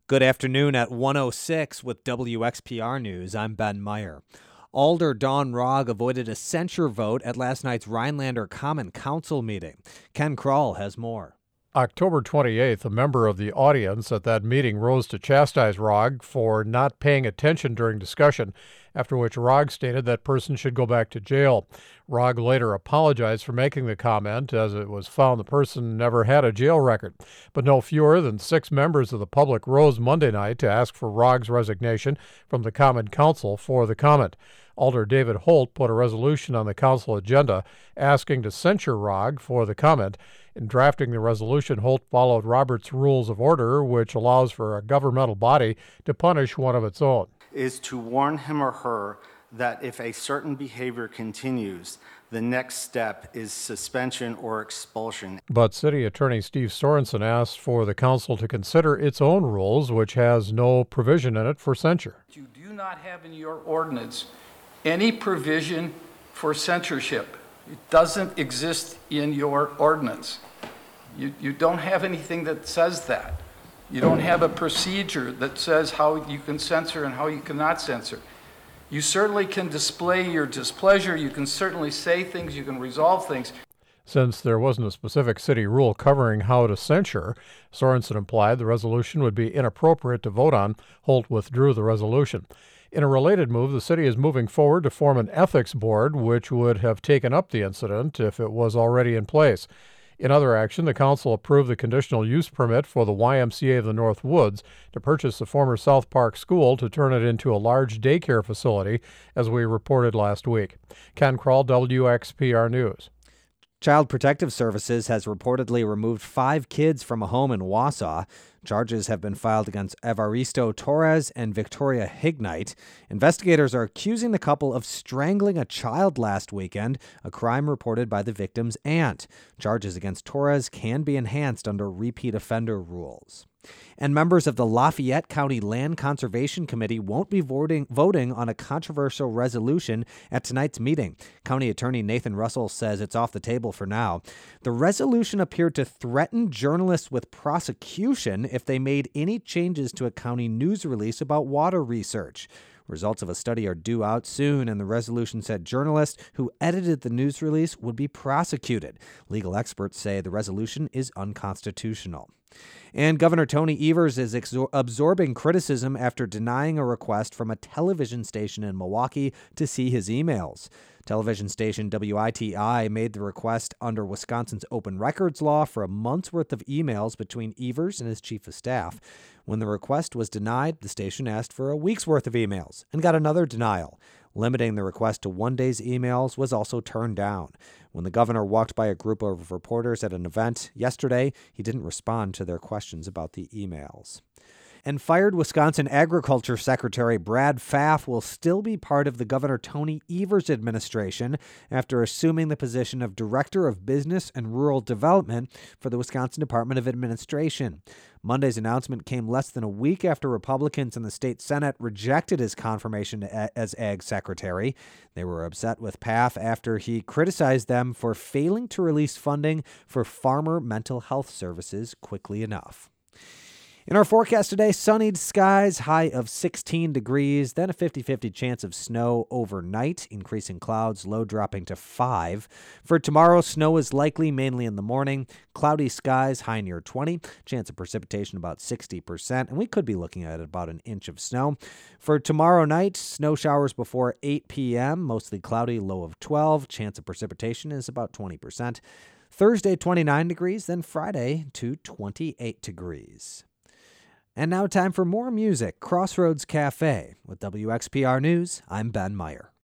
Good afternoon at 1:06 with WXPR News. I'm Ben Meyer. Alder Don Rogg avoided a censure vote at last night's Rhinelander Common Council meeting. Ken Kroll has more. October 28th, a member of the audience at that meeting rose to chastise Rogg for not paying attention during discussion, after which Rogg stated that person should go back to jail. Rogg later apologized for making the comment, as it was found the person never had a jail record. But no fewer than 6 members of the public rose Monday night to ask for Rogg's resignation from the Common Council for the comment. Alder David Holt put a resolution on the council agenda asking to censure Rogg for the comment. In drafting the resolution, Holt followed Robert's Rules of Order, which allows for a governmental body to punish one of its own. Is to warn him or her that if a certain behavior continues, the next step is suspension or expulsion. But City Attorney Steve Sorensen asked for the council to consider its own rules, which has no provision in it for censure. You do not have in your ordinance any provision for censorship. It doesn't exist in your ordinance. You don't have anything that says that. You don't have a procedure that says how you can censor and how you cannot censor. You certainly can display your displeasure. You can certainly say things. You can resolve things. Since there wasn't a specific city rule covering how to censure, Sorensen implied the resolution would be inappropriate to vote on. Holt withdrew the resolution. In a related move, the city is moving forward to form an ethics board, which would have taken up the incident if it was already in place. In other action, the council approved the conditional use permit for the YMCA of the North Woods to purchase the former South Park School to turn it into a large daycare facility, as we reported last week. Ken Kroll, WXPR News. Child Protective Services has reportedly removed 5 kids from a home in Wausau. Charges have been filed against Evaristo Torres and Victoria Hignite. Investigators are accusing the couple of strangling a child last weekend, a crime reported by the victim's aunt. Charges against Torres can be enhanced under repeat offender rules. And members of the Lafayette County Land Conservation Committee won't be voting on a controversial resolution at tonight's meeting. County Attorney Nathan Russell says it's off the table for now. The resolution appeared to threaten journalists with prosecution if they made any changes to a county news release about water research. Results of a study are due out soon, and the resolution said journalists who edited the news release would be prosecuted. Legal experts say the resolution is unconstitutional. And Governor Tony Evers is absorbing criticism after denying a request from a television station in Milwaukee to see his emails. Television station WITI made the request under Wisconsin's open records law for a month's worth of emails between Evers and his chief of staff. When the request was denied, the station asked for a week's worth of emails and got another denial. Limiting the request to one day's emails was also turned down. When the governor walked by a group of reporters at an event yesterday, he didn't respond to their questions about the emails. And fired Wisconsin Agriculture Secretary Brad Pfaff will still be part of the Governor Tony Evers administration after assuming the position of Director of Business and Rural Development for the Wisconsin Department of Administration. Monday's announcement came less than a week after Republicans in the state Senate rejected his confirmation as Ag Secretary. They were upset with Pfaff after he criticized them for failing to release funding for farmer mental health services quickly enough. In our forecast today, sunny skies, high of 16 degrees, then a 50-50 chance of snow overnight, increasing clouds, low dropping to 5. For tomorrow, snow is likely mainly in the morning, cloudy skies, high near 20, chance of precipitation about 60%, and we could be looking at about an inch of snow. For tomorrow night, snow showers before 8 p.m., mostly cloudy, low of 12, chance of precipitation is about 20%. Thursday, 29 degrees, then Friday to 28 degrees. And now time for more music. Crossroads Cafe. With WXPR News, I'm Ben Meyer.